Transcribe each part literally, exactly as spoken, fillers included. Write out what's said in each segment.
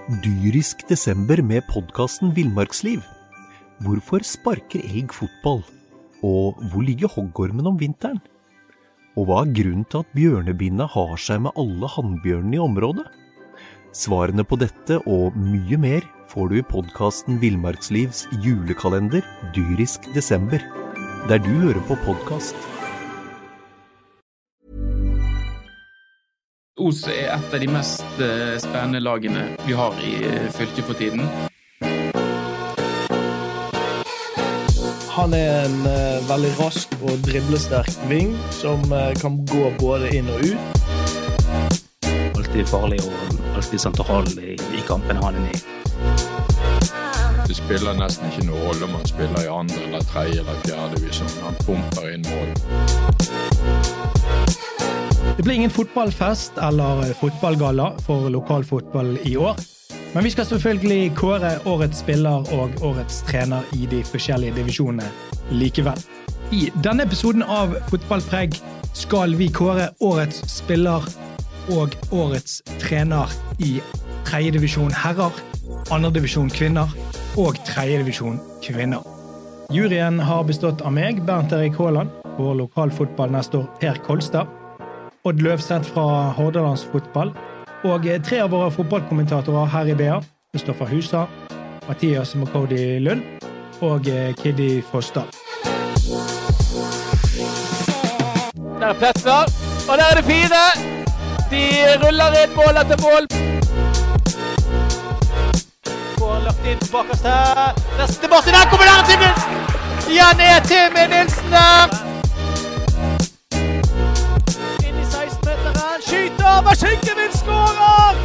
Dyrisk desember med podcasten Villmarksliv. Hvorfor sparker elg fotball? Og hvor ligger hoggormen om vinteren? Og hva er grunnen til at bjørnebinna har seg med alle hannbjørnene i området? Svarene på dette og mye mer får du i podcasten Villmarkslivs julekalender Dyrisk desember, der du hører på podcast. Os er et av de mest spennende lagene vi har i fylket for tiden. Han er en uh, veldig rask og driblesterk ving som uh, kan gå både inn og ut. Alltid farlig og alltid sentral i, i kampen han er i. Det spiller nesten ikke noe rolle om han spiller i andre eller tredje eller fjerde divisjon. Han pumper inn mål. Det blir ingen fotballfest eller fotballgalla for lokalfotball i år, men vi skal selvfølgelig kåre årets spiller og årets trener i de forskjellige divisjonene likevel. I denne episoden av Fotballpreg skal vi kåre årets spiller og årets trener i tredje divisjon herrer, andre divisjon kvinner og tredje divisjon kvinner. Juryen har bestått av meg, Bernt Erik Haaland, vår lokalfotballnestor Per Kolstad, Odd Løvseth fra Hordalands fotball, og tre av våre fotballkommentatorer her i B A, Kristoffer Husa, Mathias Makodi Lund og Kiddi Frosdal. Der er Pletser, og der er det fire! De ruller inn mål etter mål. Får lagt inn på bakerst her. Nesten til Martin, der kommer der til Nilsen! Ja, ned til med Nilsen der! Skyter, Varsynken skårer!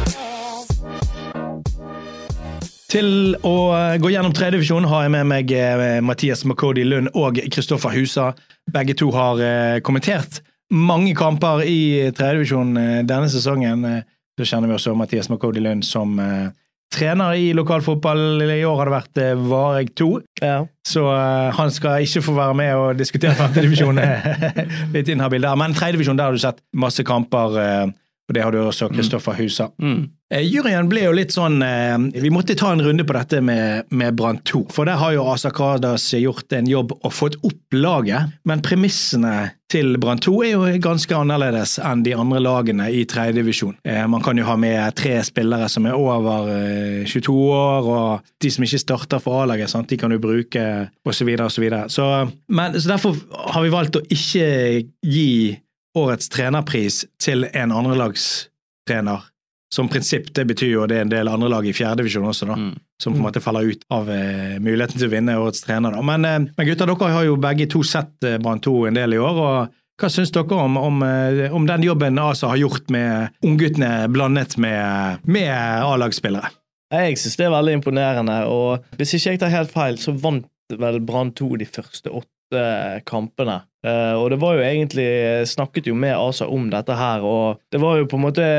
Til å gå gjennom tredje divisjon har jeg med meg Mathias Makodi Lund og Kristoffer Husa. Begge to har kommentert mange kamper i tredje divisjon denne sesongen. Så kjenner vi også Mathias Makodi Lund som trener i lokalfotball. I år har det vært Vareg to, ja. Så han skal ikke få være med og diskutere femte divisjon. Litt inhabil der. Men tredje divisjon, der har du sett masse kamper, og det har du også Kristoffer Husa. Mm. Juryen ble jo litt sånn, vi måtte ta en runde på dette med, med Brann to, for der har jo Asa Karadas gjort en jobb og fått opp laget, men premissene til Brann to er jo ganske annerledes enn de andre lagene i tredje divisjon. Man kan jo ha med tre spillere som er over tjueto år, og de som ikke starter for A-laget, sant? De kan du bruke, og så videre, og så videre. Så, men, så derfor har vi valgt å ikke gi årets trenerpris til en andrelagstrener. Som prinsipp, det betyr jo det er en del andre lag i fjerde divisjon også da, mm. som på en måte faller ut av eh, muligheten til å vinne årets trener da. Men, eh, men gutter, dere har jo begge to sett eh, Brann to en del i år, og hva synes dere om, om, om den jobben Asa har gjort med ungguttene blandet med, med A-lagsspillere? Jeg synes det er veldig imponerende, og hvis ikke jeg tar helt feil, så vant vel Brann to de første åtte kampene. Uh, og det var jo egentlig, snakket jo med Asa om dette her, og det var jo på en måte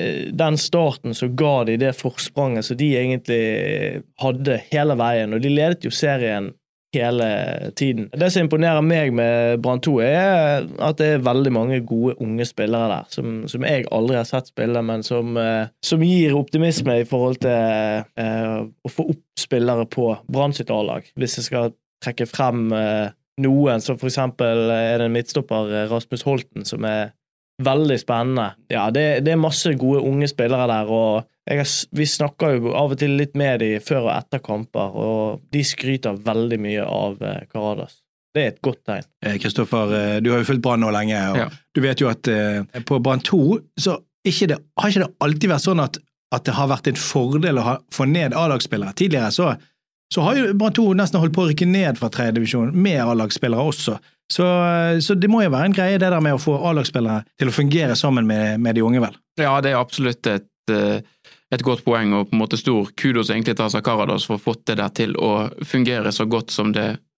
den starten som ga de det forspranget som de egentlig hadde hele veien, og de ledet jo serien hele tiden. Det som imponerer meg med Brann to er at det er veldig mange gode unge spillere der, som, som jeg aldri har sett spille, men som, uh, som gir optimisme i forhold til uh, å få opp spillere på Brann sitt A-lag. Hvis jeg skal trekke frem uh, noen, så for eksempel er det en midtstopper Rasmus Holten som er veldig spennende. Ja, det, det er masse gode unge spillere der, og jeg har, vi snakker jo av og til litt med de før og etter kamper, og de skryter veldig mye av Karadas. Det er et godt tegn. Kristoffer, du har jo fulgt Brann nå lenge, og ja. Du vet jo at eh, på Brann to, så ikke det, har ikke det alltid vært sånn at, at det har vært en fordel å ha, få ned A-lagsspillere. Tidligere så Så har jo Brann to nesten holdt på å rykke ned fra tredje divisjon med A-lagsspillere også. Så, så det må jo være en greie det der med å få A-lagsspillere til å fungere sammen med, med de unge vel. Ja, det er absolutt et, et godt poeng, og på en måte stor kudos egentlig til Asa Karadas for å få det der til å fungere så godt som det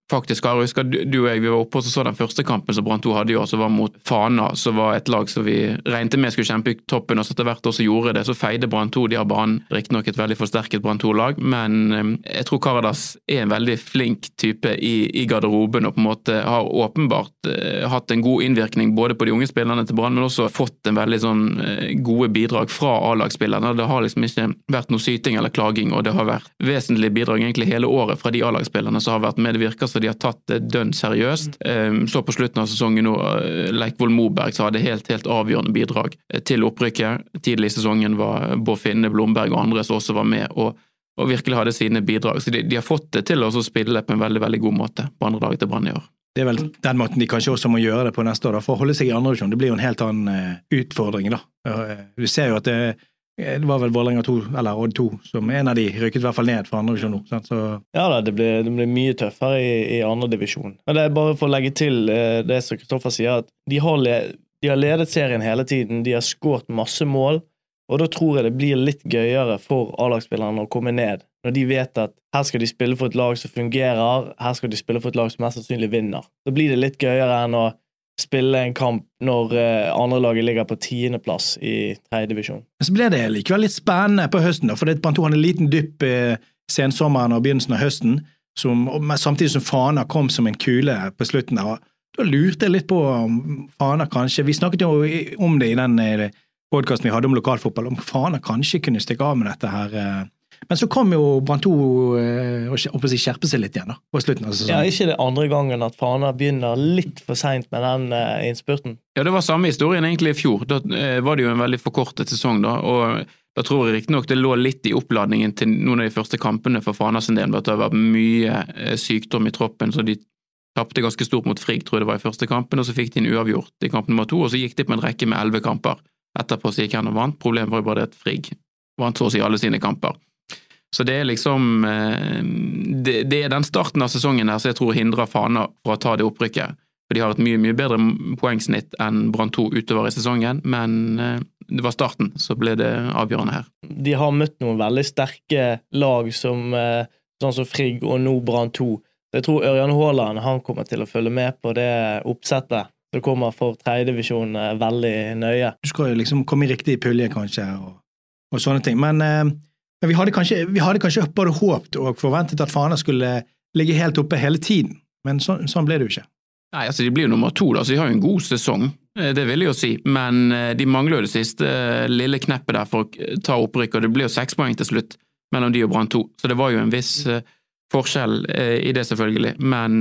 faktisk har, jeg husker du, du og jeg, vi var oppe og så den første kampen som Brann to hadde jo, som var mot Fana, som var et lag som vi regnet med skulle kjempe i toppen, og så etter hvert også gjorde det, så feide Brann to, de har banen, riktig nok et veldig forsterket Brann to-lag, men eh, jeg tror Karadas er en veldig flink type i, i garderoben, og på en måte har åpenbart eh, hatt en god innvirkning både på de unge spillerne til Brann, men også fått en veldig sånn eh, gode bidrag fra A-lagsspillerne. Det har liksom ikke vært noe syting eller klaging, og det har vært vesentlige bidrag egentlig hele året fra de A-lagsspillerne som har vært med. Det virker så de har tatt det dønn seriøst. Så på slutten av sesongen nå, Leikvoll Moberg så hadde helt, helt avgjørende bidrag til opprykket. Tidlig i sesongen var Bård Finne, Blomberg og andre som også var med og, og virkelig hadde sine bidrag. Så de, de har fått det til å spille på en veldig, veldig god måte på andre dager til Brann i år. Det er vel den måten de kanskje også må gjøre det på neste år, da, for å holde seg i andre divisjon. Det blir jo en helt annen utfordring da. Du ser jo at det Det var vel Vålerenga to, eller Odd to, som en av de rykket i hvert fall ned fra andre divisjon nå. Så... Ja da, det blir, det blir mye tøffere i, i andre divisjon. Men det er bare for å legge til det som Kristoffer sier, at de har, le, de har ledet serien hele tiden, de har skåret masse mål, og da tror jeg det blir litt gøyere for A-lagsspillerne å komme ned, når de vet at her skal de spille for et lag som fungerer, her skal de spille for et lag som mest sannsynlig vinner. Da blir det litt gøyere enn å spille en kamp når uh, andre laget ligger på tiende plass i tredje divisjon. Så ble det likevel litt spennende på høsten da, for det Brann to hadde en liten dypp eh, sensommeren og begynnelsen av høsten, som, samtidig som Fana kom som en kule på slutten der, og da lurte jeg litt på om Fana kanskje, vi snakket jo om det i den eh, podcasten vi hadde om lokalfotball, om Fana kanskje kunne stikke av med dette her, eh, men så kom jo Brann to eh, og si, skjerpe seg litt igjen da, på slutten av sesongen. Ja, ikke det andre gangen at Fana begynner litt for sent med den eh, innspurten. Ja, det var samme historien egentlig i fjor. Da eh, var det jo en veldig forkortet sesong da, og da tror jeg riktig nok det lå litt i oppladningen til noen av de første kampene for Fana sin del, at det var mye eh, sykdom i troppen, så de tappte ganske stort mot Frigg, tror jeg det var i første kampen, og så fikk de en uavgjort i kamp nummer to, og så gikk de på en rekke med elleve kamper. Etterpå så gikk han og vant. Problemet var jo bare det at Frigg vant så å si alle sine kamper. Så det er liksom, det, det er den starten av sesongen her, så jeg tror hindrer Fana for å ta det opprykket. For de har et mye, mye bedre poengsnitt enn Brann to utover i sesongen, men det var starten, så ble det avgjørende her. De har møtt noen veldig sterke lag som, sånn som Frigg og nå Brann to. Jeg tror Ørjan Haaland, han kommer til å følge med på det oppsettet. Det kommer for tredje divisjon veldig nøye. Du skal jo liksom komme i riktig pulje kanskje, og, og sånne ting, men... Men vi hadde kanskje, vi hadde kanskje både håpet og forventet at Fana skulle ligge helt oppe hele tiden, men så, sånn ble det jo ikke. Nei, altså de blir jo nummer to da, så de har jo en god sesong, det vil jeg jo si, men de mangler jo det siste lille kneppet der for å ta opprykk, og det ble jo seks poeng til slutt mellom de og Brann to, så det var jo en viss forskjell i det selvfølgelig,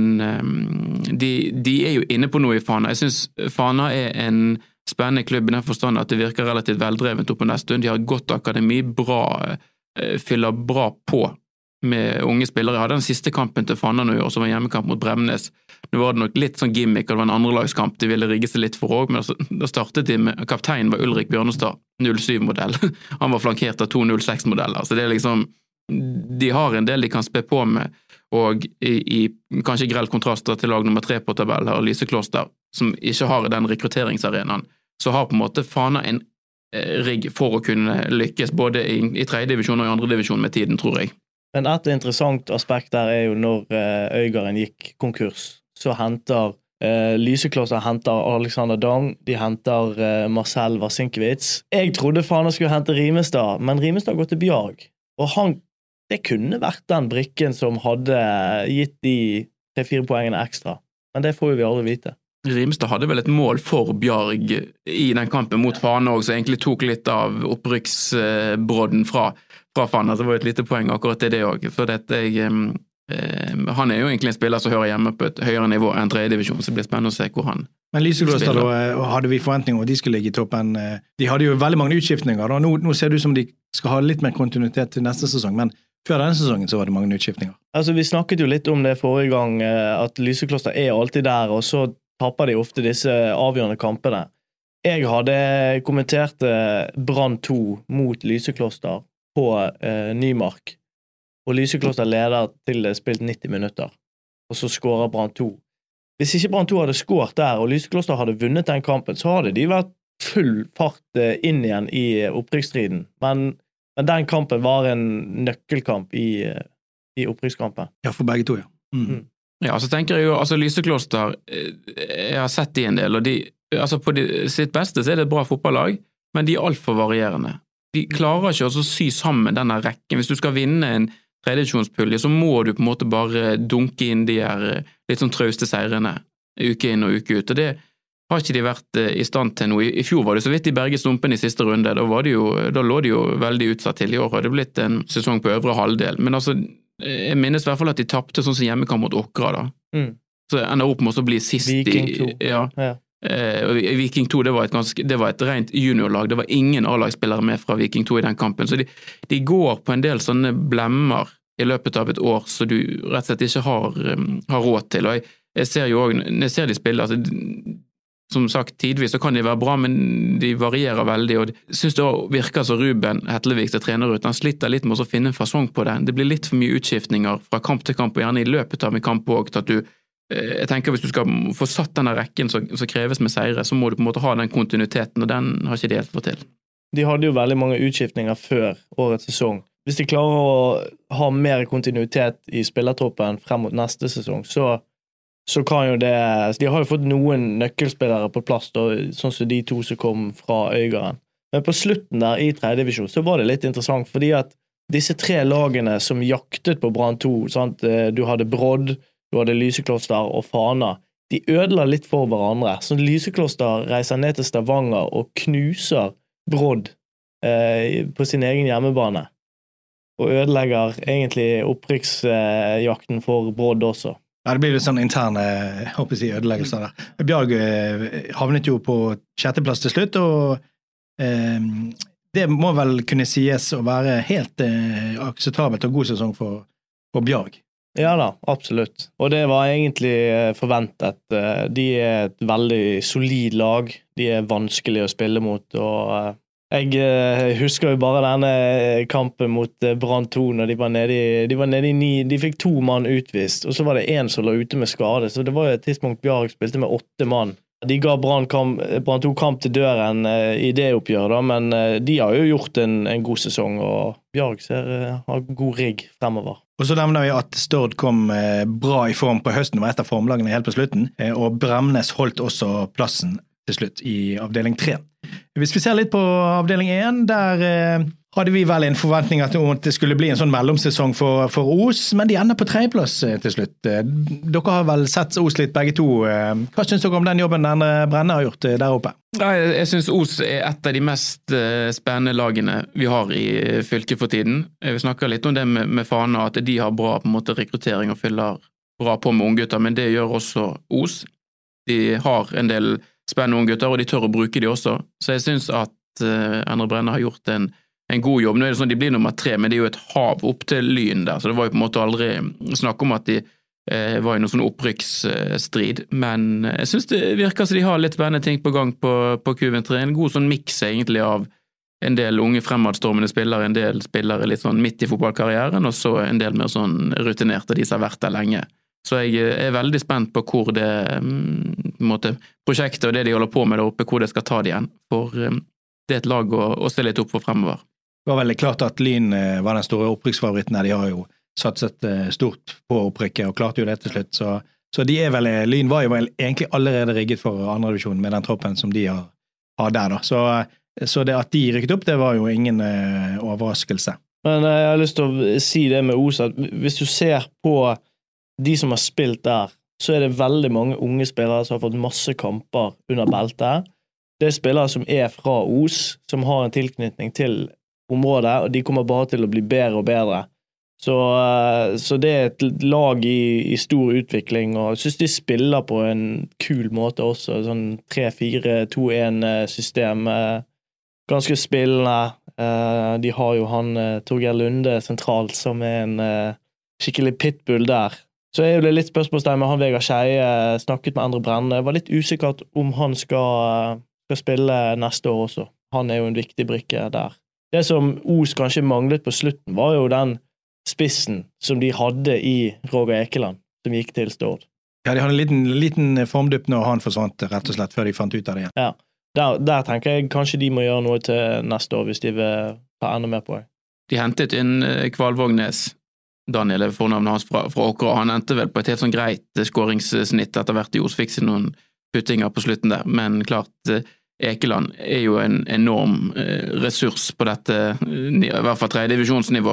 men de, de er jo inne på noe i Fana. Jeg synes Fana er en spennende klubb i den forstand at det virker relativt veldrevet opp på neste stund, de har godt akademi, bra fyller bra på med unge spillere. Jeg hadde den siste kampen til Fana nå i år, som var hjemmekamp mot Bremnes. Nå var det nok litt sånn gimmick, og det var en andrelagskamp de ville rigge seg litt for også, men da startet de med, kapteinen var Ulrik Bjørnestad, null syv-modell. Han var flankert av to null seks-modeller, så det er liksom, de har en del de kan spe på med, og i, i kanskje grell kontraster til lag nummer tre på tabell her, Lysekloster, som ikke har den rekrutteringsarenaen, så har på en måte Fana en rigg for å kunne lykkes både i, i tredje divisjon og i andre divisjon med tiden, tror jeg. Men et interessant aspekt der er jo når uh, Øygarden gikk konkurs, så henter uh, Lysekloster henter Alexander Dang, de henter uh, Marcel Vasinkiewicz. Jeg trodde Fana skulle hente Rimestad, men Rimestad går til Bjarg, og han, det kunne vært den brikken som hadde gitt de tre-fire poengene ekstra, men det får vi aldri vite. Rimestad hadde vel et mål for Bjarg i den kampen mot Fana også, så egentlig tok litt av opprykksbrodden fra, fra Fana. Det var et lite poeng akkurat til det også, for dette jeg, eh, han er jo egentlig en spiller som hører hjemme på et høyere nivå enn tredje divisjon, så det blir spennende å se hvor han Men Lysekloster da, hadde vi forventninger om at de skulle ligge i toppen. De hadde jo veldig mange utskiftninger, og nå, nå ser det ut som de skal ha litt mer kontinuitet til neste sesong, men før denne sesongen så var det mange utskiftninger. Altså, vi snakket jo litt om det forrige gang, at Lysekloster er alltid der, og så tapper de ofte disse avgjørende kampene. Jeg hadde kommentert Brann to mot Lysekloster på eh, Nymark, og Lysekloster leder til spilt nitti minutter, og så skårer Brann to. Hvis ikke Brann to hadde skåret der, og Lysekloster hadde vunnet den kampen, så hadde de vært full fart inn igjen i opprykksstriden. Men, men den kampen var en nøkkelkamp i, i opprykkskampen. Ja, for begge to, ja. Mm. Mm. Ja, så tenker jeg jo, altså Lysekloster, jeg har sett de en del, og de, altså på de, sitt beste så er det et bra fotballag, men de er alt for varierende. De klarer ikke å sy sammen denne rekken. Hvis du skal vinne en tredjedivisjonspulje, så må du på en måte bare dunke inn de her litt sånn trauste seirene, uke inn og uke ut, og det har ikke de vært i stand til noe. I fjor var det så vidt de berget stumpen i siste runde, da, var de jo, da lå de jo veldig utsatt til. I år har det blitt en sesong på øvre halvdel, men altså jeg minnes i hvert fall at de tappte sånn som hjemmekamp mot Åkra da. Mm. Så ender opp med å bli sist Viking to. I, ja. Ja. Eh, Viking to, det var et ganske, det var et rent juniorlag, det var ingen A-lagsspillere med fra Viking to i den kampen, så de, de går på en del sånne blemmer i løpet av et år, så du rett og slett ikke har, um, har råd til, og jeg, jeg ser jo også, når jeg ser de spiller, altså, som sagt, tidvis så kan de være bra, men de varierer veldig, og jeg synes det virker som Ruben Hetlevik til trener ut, han sliter litt med å finne en fasong på det, det blir litt for mye utskiftninger fra kamp til kamp, og gjerne i løpet av en kamp også, at du, jeg tenker hvis du skal få satt denne rekken som kreves med seire, så må du på en måte ha den kontinuiteten, og den har ikke de helt fått til. De hadde jo veldig mange utskiftninger før årets sesong. Hvis de klarer å ha mer kontinuitet i spillertroppen frem mot neste sesong, så så kan jo det, de har jo fått noen nøkkelspillere på plass, da, sånn som de to som kom fra Øygarden. Men på slutten der i tredje divisjon, så var det litt interessant, fordi at disse tre lagene som jaktet på Brann to, sant? Du hadde Brodd, du hadde Lysekloster og Fana, de ødela litt for hverandre. Så Lysekloster reiser ned til Stavanger og knuser Brodd eh, på sin egen hjemmebane, og ødelegger egentlig opprykksjakten for Brodd også. Ja, det blir litt sånn interne, jeg håper jeg, ødeleggelser der. Bjarg eh, havnet jo på sjetteplass til slutt, og eh, det må vel kunne sies å være helt eh, akseptabelt og god sesong for, for Bjarg. Ja da, absolutt. Og det var egentlig forventet. De er et veldig solid lag, de er vanskelig å spille mot, og jeg husker jo bare denne kampen mot Brann to, når de var nede i, de var nede i ni, de fikk to mann utvist, og så var det en som lå ute med skade, så det var jo et tidspunkt Bjarg spilte med åtte mann. De ga Brann to kamp til døren i det oppgjøret, da, men de har jo gjort en, en god sesong, og Bjarg ser, har god rigg fremover. Og så nevner vi at Stord kom bra i form på høsten, var et av formlagene helt på slutten, og Bremnes holdt også plassen til slutt i avdeling tre. Hvis vi ser litt på avdeling én, der eh, hadde vi vel en forventning at det skulle bli en sånn mellomsesong for, for Os, men de ender på tredjeplass eh, til slutt. Eh, dere har vel sett Os litt begge to. Eh, hva synes dere om den jobben den Brenne har gjort eh, der oppe? Ja, jeg synes Os er et av de mest eh, spennende lagene vi har i fylket for tiden. Vi snakker litt om det med, med Fana, at de har bra på en måte rekruttering og fyller bra på med unggutter, men det gjør også Os. De har en del spennende unge gutter, og de tør å bruke de også. Så jeg synes at uh, Endre Brenne har gjort en, en god jobb. Nå er det sånn, de blir nummer tre, men det er jo et hav opp til Lyn der, så det var jo på en måte aldri snakk om at de uh, var i noen sånn opprykksstrid, uh, men jeg synes det virker som de har litt spennende ting på gang på, på Q V tre. En god sånn mix egentlig av en del unge fremadstormende spillere, en del spillere litt sånn midt i fotballkarrieren, og så en del mer sånn rutinerte, de som har vært der lenge. Så jeg er veldig spent på hvor det på en måte, prosjektet og det de holder på med der oppe, hvor det skal ta det igjen. For det er et lag å, å se litt opp for fremover. Det var veldig klart at Lyn var den store opprykksfavoritten. De har jo satset stort på opprykket og klarte jo det til slutt. Så, så de er vel, Lyn var jo vel egentlig allerede rigget for andre divisjon med den troppen som de har, har der. Da. Så, så det at de rykket opp, det var jo ingen uh, overraskelse. Men uh, jeg har lyst til å si det med Os, at hvis du ser på de som har spilt der, så er det veldig mange unge spillere som har fått masse kamper under beltet. Det er spillere som er fra Os, som har en tilknytning til området, og de kommer bare til å bli bedre og bedre. Så, så det er et lag i, i stor utvikling, og jeg synes de spiller på en kul måte også, sånn tre fire to en system, ganske spillende. De har jo han Torgeir Lunde sentralt, som er en skikkelig pitbull der. Så er jo det litt spørsmålstegn med han Vegard Skeie, snakket med Endre Brenne. Det var litt usikkert om han skal, skal spille neste år også. Han er jo en viktig brikke der. Det som Os kanskje manglet på slutten, var jo den spissen som de hadde i Roger Ekeland, som gikk til Stord. Ja, de hadde en liten, liten formdupp når han forsvant, rett og slett, før de fant ut av det igjen. Ja, der, der tenker jeg kanskje de må gjøre noe til neste år, hvis de vil ta enda mer på det. De hentet inn Kvalvågnes Daniel er fornavnet hans fra, fra Åkra, han endte vel på et helt sånn greit skåringssnitt etter hvert i år, så fikk seg noen puttinger på slutten der, men klart Ekeland er jo en enorm ressurs på dette, i hvert fall tredje divisjonsnivå.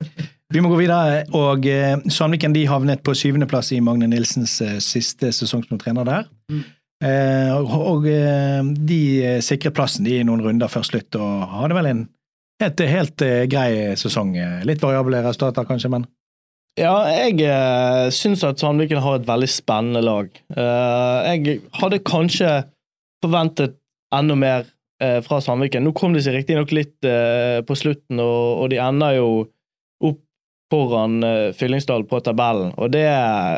Vi må gå videre, og Sandviken de havnet på syvende plass i Magne Nilsens siste sesong som trener der. Mm. Eh, og de sikret plassen i noen runder før slutt, og hadde vel en helt, helt grei sesong. Litt variable resultater kanskje, men... Ja, jeg eh, synes at Sandviken har et veldig spennende lag. Eh, jeg hadde kanskje forventet enda mer eh, fra Sandviken. Nå kom de seg riktig nok litt eh, på slutten, og, og de ender jo opp foran eh, Fyllingsdal på tabellen. Og det,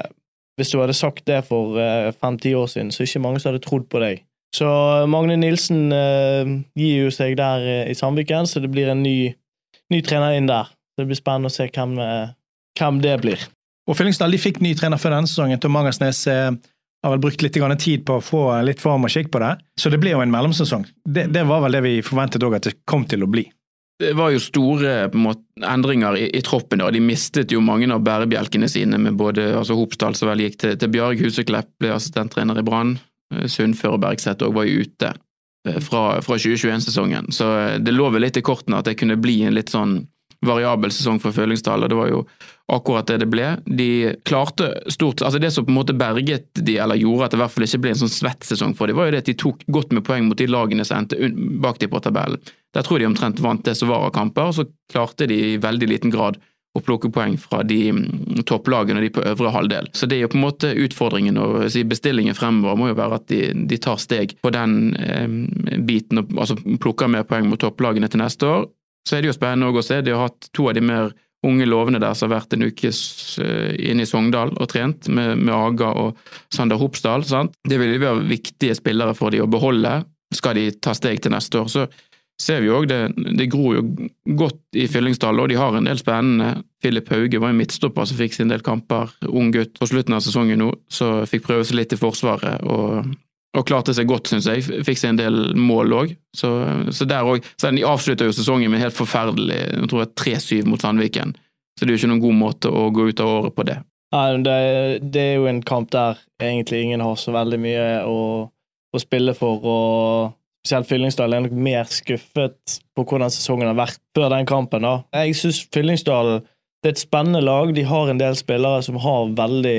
hvis du hadde sagt det for eh, fem-ti år siden, så er ikke mange som hadde trodd på deg. Så Magne Nilsen eh, gir jo seg der eh, i Sandviken, så det blir en ny, ny trener inn der. Det blir spennende å se hvem... Eh, hvem det blir. Og Fyllingsdal, de fikk ny trener før denne sesongen. Tom Mangersnes eh, har vel brukt litt grann tid på å få litt form og skikk på det. Så det ble jo en mellomsesong. Det, det var vel det vi forventet også at det kom til å bli. Det var jo store på en måte, endringer i, i troppen da. De mistet jo mange av bærebjelkene sine med både altså Hopsdal som vel gikk til, til Bjarg Huseklepp, ble assistenttrener i Brann. Sundfør og Bergseth også var jo ute fra, fra tjue tjueen-sesongen. Så det lå vel litt i kortene at det kunne bli en litt sånn variabel sesong for Fyllingsdal, og det var jo akkurat det det ble. De klarte stort, altså det som på en måte berget de, eller gjorde at det i hvert fall ikke ble en sånn svett sesong for de, var jo det at de tok godt med poeng mot de lagene som endte bak de på tabellen. Der tror de omtrent vant det som var av kamper, og så klarte de i veldig liten grad å plukke poeng fra de topplagene og de på øvre halvdel. Så det er jo på en måte utfordringen, og si bestillingen fremover må jo være at de, de tar steg på den eh, biten, og altså plukker mer poeng mot topplagene til neste år. Så er det jo spennende å se. De har hatt to av de mer unge lovene der som har vært en uke inne i Sogndal og trent med, med Aga og Sander Hopsdal. Sant? Det vil jo være viktige spillere for de å beholde. Skal de ta steg til neste år, så ser vi jo også det, det gror jo godt i Fyllingsdal, og de har en del spennende. Philip Hauge var en midtstopper som fikk sin del kamper, ung gutt på slutten av sesongen nå, så fikk prøve seg litt i forsvaret, og og klarte seg godt, synes jeg. Fikk seg en del mål også. Så, så der også. Så de avslutter jo sesongen med helt forferdelig, jeg tror det er tre syv mot Sandviken. Så det er jo ikke noen god måte å gå ut av året på det. Nei, det, det er jo en kamp der egentlig ingen har så veldig mye å, å spille for, og spesielt Fyllingsdal er nok mer skuffet på hvordan sesongen har vært før den kampen da. Jeg synes Fyllingsdal, det er et spennende lag. De har en del spillere som har veldig...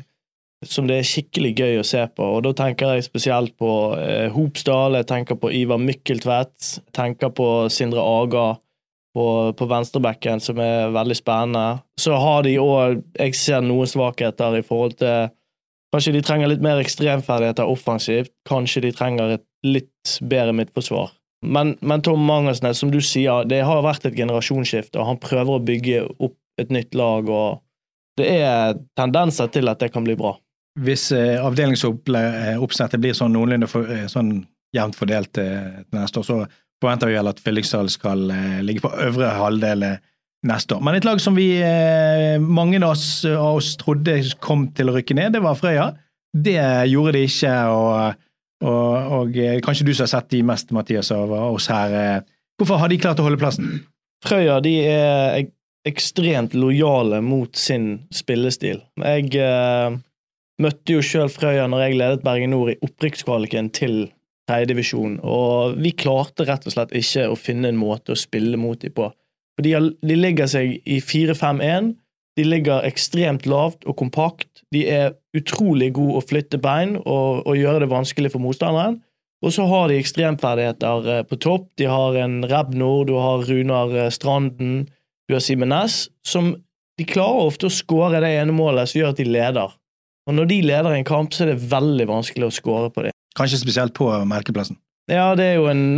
som det er skikkelig gøy å se på, og da tenker jeg spesielt på eh, Hopsdal, jeg tenker på Ivar Mykkeltvedt, jeg tenker på Sindre Aga på, på venstrebekken, som er veldig spennende. Så har de også, jeg ser noen svakheter i forhold til, kanskje de trenger litt mer ekstremferdigheter offensivt, kanskje de trenger et litt bedre midtforsvar. Men, men Tom Mangersnes, som du sier, det har vært et generasjonsskift, og han prøver å bygge opp et nytt lag, og det er tendenser til at det kan bli bra. Hvis eh, avdelingsoppsettet blir sånn noenlunde for, eh, sånn jevnt fordelt eh, neste år, så forventer vi vel at Fyllingsdal skal eh, ligge på øvre halvdel neste år. Men et lag som vi, eh, mange av oss, av oss trodde kom til å rykke ned, det var Frøya. Det gjorde de ikke, og, og, og kanskje du som har sett de mest, Mathias, av oss her. Eh, hvorfor har de klart å holde plassen? Frøya, de er ekstremt lojale mot sin spillestil. Jeg... Eh, møtte jo selv Frøya når jeg ledet Bergen Nord i opprykkskvaliken til tredje divisjon, og vi klarte rett og slett ikke å finne en måte å spille mot dem på. For de, har, de ligger seg i fire fem en, de ligger ekstremt lavt og kompakt, de er utrolig gode å flytte bein og, og gjøre det vanskelig for motstanderen, og så har de ekstremferdigheter på topp, de har en Rebnor, du har Runar Stranden, du har Simen Næss, som de klarer ofte å skåre det ene målet som gjør at de leder. Og når de leder en kamp, så er det veldig vanskelig å skåre på det. Kanskje spesielt på Melkeplassen? Ja, det er jo en,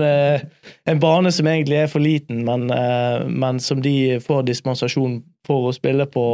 en bane som egentlig er for liten, men, men som de får dispensasjon for å spille på.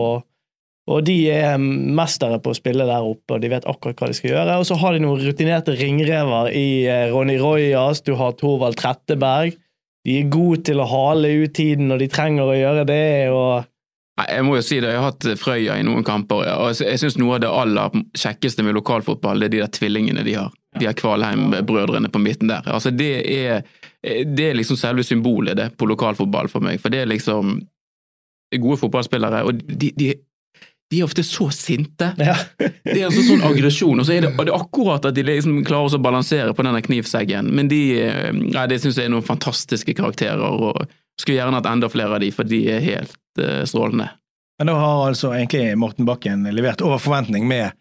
Og de er mestere på å spille der oppe, og de vet akkurat hva de skal gjøre. Og så har de noen rutinerte ringrever i Ronny Royas, du har Torvald Tretteberg. De er gode til å hale ut tiden når de trenger å gjøre det, og... Jeg må jo si det, jeg har hatt Frøya i noen kamper, og jeg synes noe av det aller kjekkeste med lokalfotball, det er de der tvillingene de har. De har Kvalheim-brødrene på midten der. Altså det er, det er liksom selve symbolet det på lokalfotball for meg, for det er liksom, gode fotballspillere, og de, de, de er ofte så sinte. Ja. Det er altså sånn aggresjon, og så er det, og det er akkurat at de liksom klarer å balansere på denne knivseggen, men de, ja, det synes jeg er noen fantastiske karakterer, og skulle gjerne hatt enda flere av de, for de er helt uh, strålende. Men da har altså egentlig Morten Bakken levert over forventning med,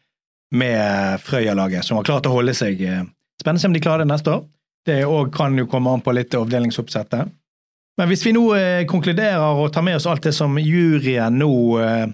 med Frøya-laget, som har klart å holde seg. Spennende om de klarer det neste år. Det også kan jo komme an på litt avdelingsoppsettet. Men hvis vi nå eh, konkluderer og tar med oss alt det som juryen nå eh,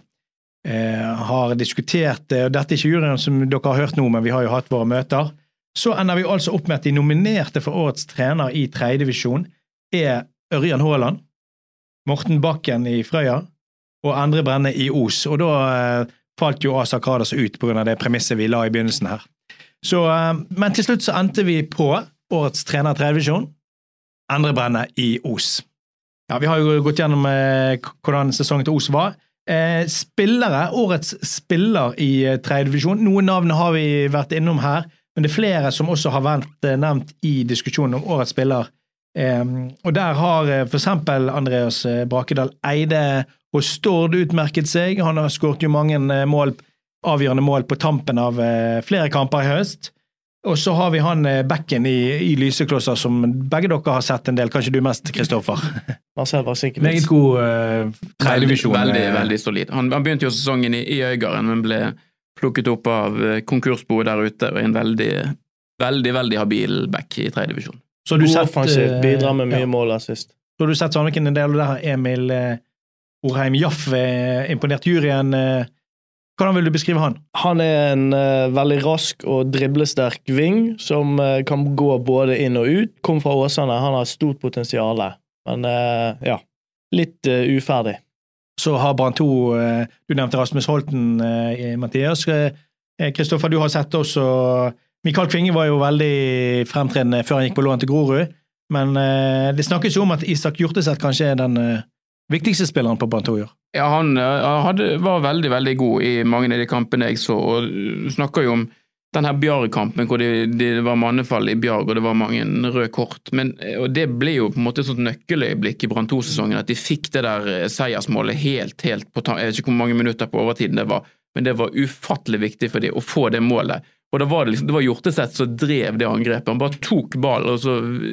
eh, har diskutert, og dette er ikke juryen som dere har hørt nå, men vi har jo hatt våre møter, så ender vi altså opp med at de nominerte for årets trener i tredje divisjon er Ørjan Haaland, Morten Bakken i Frøya og Endre Brenne i Os. Og da eh, falt jo Asa Kradas ut på grunn av det premisset vi la i begynnelsen her. Så, eh, men til slutt så endte vi på årets trener i tredje divisjon, Endre Brenne i Os. Ja, vi har jo gått gjennom eh, hvordan sesongen til Os var. Eh, spillere, årets spiller i eh, tredje divisjon. Noen navn har vi vært innom her, men det er flere som også har vært eh, nevnt i diskusjonen om årets spiller. Um, og der har uh, for eksempel Andreas uh, Brakedal Eide og Stord utmerket seg. Han har skåret jo mange uh, mål, avgjørende mål på tampen av uh, flere kamper i høst. Og så har vi han uh, Bekken i, i Lyseklosser, som begge dere har sett en del. Kanskje du mest, Kristoffer? Marcel var sikkert Meget god uh, tredje divisjon. Veldig, veldig, veldig solid. Han, han begynte jo sesongen i, i Øygaren, men ble plukket opp av uh, konkursboet der ute, og en veldig, veldig, veldig habil back i tredje divisjon. Så du sett, offensivt, bidrar med mye ja. mål assist. Så du sett Sandviken en del, og der har Emil eh, Orheim Jaff eh, imponert juryen. Eh, hvordan vil du beskrive han? Han er en eh, veldig rask og driblesterk ving, som eh, kan gå både inn og ut. Kom fra Åsane, han har stort potensiale, men eh, ja, litt eh, uferdig. Så har Brann to, eh, du nevnte Rasmus Holten, eh, Mathias. Kristoffer, eh, du har sett også Mikael Kvinge var jo veldig fremtredende før han gikk på lån til Grorud, men eh, det snakkes jo om at Isak Hjorteset kanskje er den eh, viktigste spilleren på Brann to. Ja, han hadde, var veldig, veldig god i mange av de kampene jeg så, og snakker jo om denne Bjarg-kampen, hvor det, det var mannefall i Bjarg, og det var mange røde kort, men og det ble jo på en måte et sånt nøkkeløyeblikk i Brann to-sesongen, at de fikk det der seiersmålet helt, helt på, jeg vet ikke hvor mange minutter på overtiden det var, men det var ufattelig viktig for dem å få det målet. Og da var det, liksom, det var Hjorteset som drev det angrepet. Han bare tok ball, og så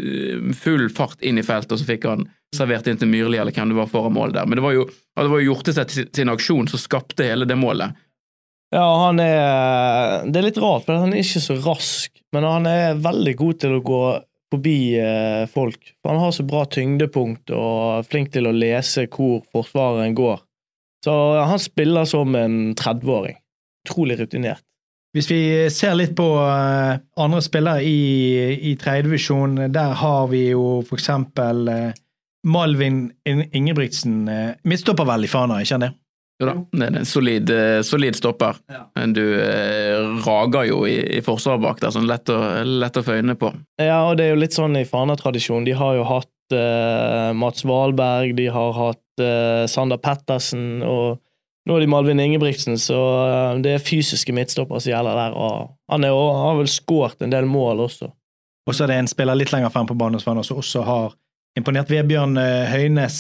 full fart inn i feltet, og så fikk han servert inn til Myrli, eller hvem det var foran mål der. Men det var jo, det var jo Hjorteset sin aksjon som skapte hele det målet. Ja, han er, det er litt rart, for han er ikke så rask, men han er veldig god til å gå forbi eh, folk. For han har så bra tyngdepunkt, og flink til å lese hvor forsvareren går. Så han spiller som en tredve-åring. Utrolig rutinert. Hvis vi ser litt på uh, andre spillere i, i tredje divisjon, der har vi jo for eksempel uh, Malvin Ingebrigtsen, uh, midtstopper vel i Fana, ikke han det? Jo da, det er en solid, uh, solid stopper. Ja. Men du uh, rager jo i, i forsvaret bak der, sånn lett å, lett å få øynene på. Ja, og det er jo litt sånn i Fana-tradisjon. De har jo hatt uh, Mats Wahlberg, de har hatt uh, Sander Pettersen, og nå er de Malvin Ingebrigtsen, så det er fysiske midtstopper som gjelder der, og han, er, og han har vel skåret en del mål også. Og så er det en spiller litt lenger frem på banen som også har imponert. Vebjørn Høynes.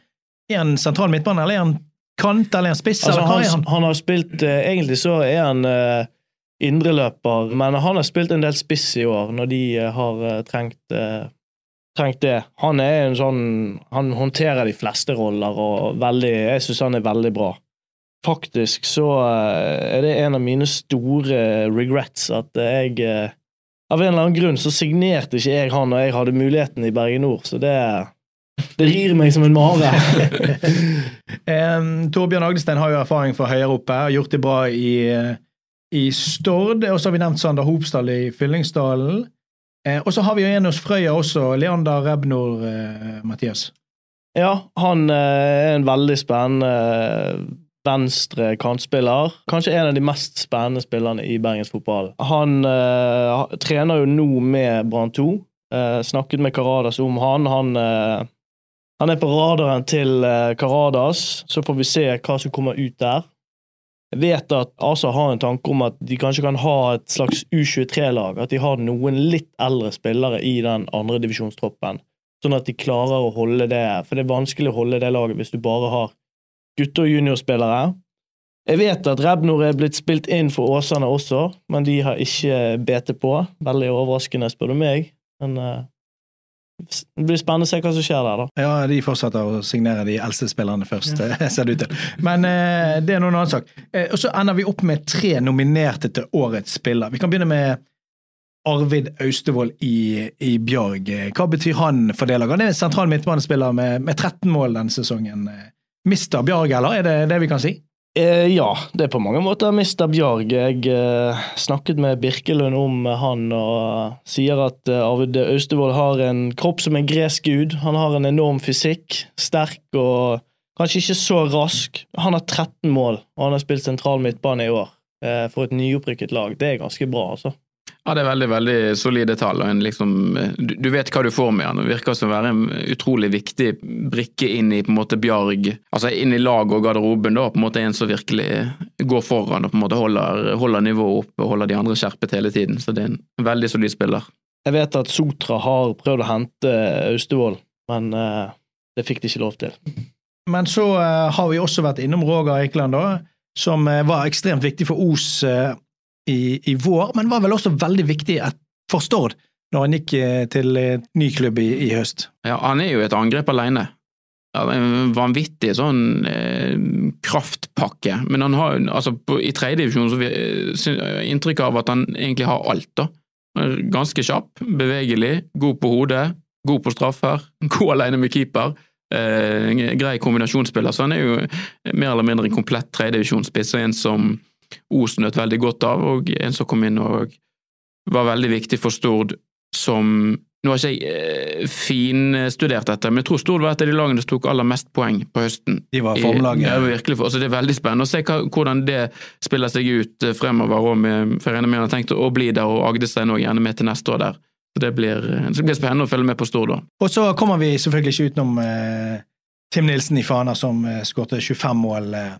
Er han sentral midtbane, eller er han kant, eller er han spiss? Altså, han, han? han har spilt, egentlig så er han uh, indreløper, men han har spilt en del spiss i år, når de uh, har uh, trengt, uh, trengt det. Han er en sånn, han håndterer de fleste roller, og veldig, jeg synes han er veldig bra. Faktisk så er det en av mine store regrets at jeg, av en eller annen grunn, så signerte ikke jeg han når jeg hadde muligheten i Bergen Nord, så det, det rir meg som en mare. um, Torbjørn Agdestein har jo erfaring fra høyere oppe, har gjort det bra i, i Stord, og så har vi nevnt Sander Hopstall i Fyllingsdalen, uh, og så har vi jo en hos Frøya også, Leander Rebnor, uh, Mathias. Ja, han uh, er en veldig spennende uh, venstre kantspiller. Kanskje en av de mest spennende spillerne i Bergens fotball. Han uh, trener jo nå med Brann to. Uh, snakket med Karadas om han. Han, uh, han er på radaren til uh, Karadas, så får vi se hva som kommer ut der. Jeg vet at Asa har en tanke om at de kanskje kan ha et slags U tjuetre-lag, at de har noen litt eldre spillere i den andre divisjonstroppen, sånn at de klarer å holde det, for det er vanskelig å holde det laget hvis du bare har gutte- og juniorspillere. Jeg vet at Rebnor er blitt spilt inn for Åsane også, men de har ikke bete på. Veldig overraskende, spør du meg. Men uh, det blir spennende å se hva som skjer der, da. Ja, de fortsetter å signere de eldste spillerne først, ja. Ser det ut til. Men uh, det er noen annen sak. Uh, og så ender vi opp med tre nominerte til årets spiller. Vi kan begynne med Arvid Austevoll i, i Bjarg. Hva betyr han for det laget? Han er en sentral midtbanespiller med, med tretten mål denne sesongen. Mister Bjarg, eller? Er det det vi kan si? Eh, ja, det er på mange måter mister Bjarg. Jeg eh, snakket med Birkelund om han og sier at eh, Arvid Austevoll har en kropp som en gresk gud. Han har en enorm fysikk, sterk og kanskje ikke så rask. Han har tretten mål, og han har spilt sentral midtbane i år eh, for et nyopprykket lag. Det er ganske bra, altså. Ja, det er veldig, veldig solide tall, og en liksom, du, du vet hva du får med han, det virker som å være en utrolig viktig brikke inn i på en måte Bjarg, altså inn i lag og garderoben da, på en måte en som virkelig går foran og på en måte holder, holder nivået opp og holder de andre skjerpet hele tiden, så det er en veldig solid spiller. Jeg vet at Sotra har prøvd å hente Austevoll, men uh, det fikk de ikke lov til. Men så uh, har vi også vært innom Roger Eikeland da, som uh, var ekstremt viktig for Os uh, I, i vår, men var vel også veldig viktig for Stord når han gikk til en ny klubb i, i høst. Ja, han er jo et angrep alene. Ja, en vanvittig sånn eh, kraftpakke, men han har, altså på, i tredje divisjon så vi eh, inntrykk av at han egentlig har alt da. Ganske kjapp, bevegelig, god på hodet, god på straffer, god alene med keeper, eh, grei kombinasjonsspiller, så han er jo mer eller mindre en komplett tredje divisjonsspiss, og en som Os nøt veldig godt av, og en som kom inn og var veldig viktig for Stord, som, nå har ikke jeg eh, finstudert dette, men jeg tror Stord var et av de lagene som tok aller mest poeng på høsten. De var formlaget. Ja, virkelig, for, så det er veldig spennende å se hva, hvordan det spiller seg ut fremover, og med, for en av mine har tenkt å bli der, og Agdestein og gjerne med til neste år der. Så det blir, det blir spennende å følge med på Stord da. Og så kommer vi selvfølgelig ikke utenom eh, Tim Nilsen i Fana, som eh, skårte tjuefem mål. Eh,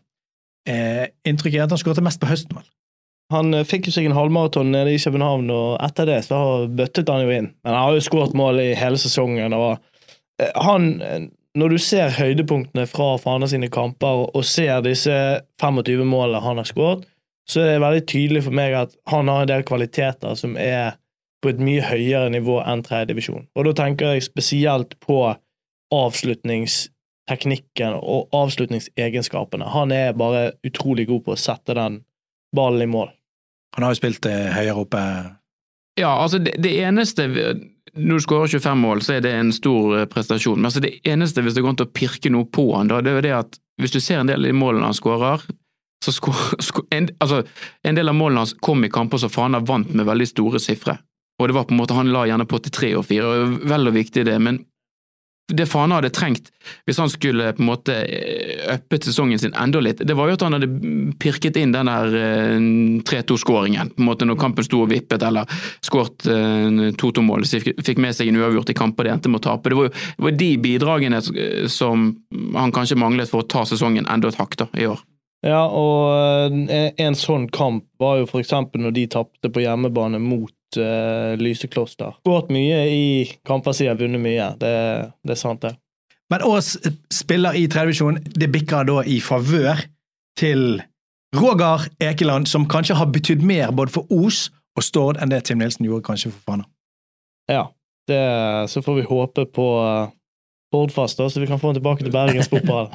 Eh, inntrykket er at han skårte mest på høsten, vel? Han eh, fikk jo seg en halvmaraton nede i København, og etter det så har bøttet han jo inn. Men han har jo skåret mål i hele sesongen, og eh, han, når du ser høydepunktene fra Fana sine kamper, og ser disse tjuefem målene han har skåret, så er det veldig tydelig for meg at han har en del kvaliteter som er på et mye høyere nivå enn tredje divisjon. Og da tenker jeg spesielt på avslutnings teknikken og avslutningsegenskapene. Han er bare utrolig god på å sette den ballen i mål. Han har jo spilt eh, høyere oppe. Ja, altså det, det eneste, når du skårer tjuefem mål, så er det en stor prestasjon, men altså det eneste hvis det går an til å pirke noe på han, da, det er jo det at hvis du ser en del i målene han skårer, så skårer, skår, en, altså en del av målene hans kom i kamper så faen har vant med veldig store siffre, og det var på en måte, han la gjerne på til tre og fire, og veldig viktig det, men det Fana hadde trengt, hvis han skulle på en måte øppet sesongen sin enda litt, det var jo at han hadde pirket inn den der tre to-skåringen, på en måte når kampen stod og vippet, eller skåret to to-mål, så fikk med seg en uavgjort i kamper det endte med å tape. Det var jo det var de bidragene som han kanskje manglet for å ta sesongen enda et hakk da, i år. Ja, og en sånn kamp var jo for eksempel når de tappte på hjemmebane mot Uh, Lysekloster. Gått mye i kamper siden, vunnet mye. Det, det er sant det. Men Ås spiller i tredje divisjon, det bikker da i favør til Roger Eikeland, som kanskje har betydd mer både for Os og Stord enn det Tim Nilsen gjorde kanskje for Fana. Ja, det, så får vi håpe på uh, Hordfast da, så vi kan få han tilbake til Bergens fotball.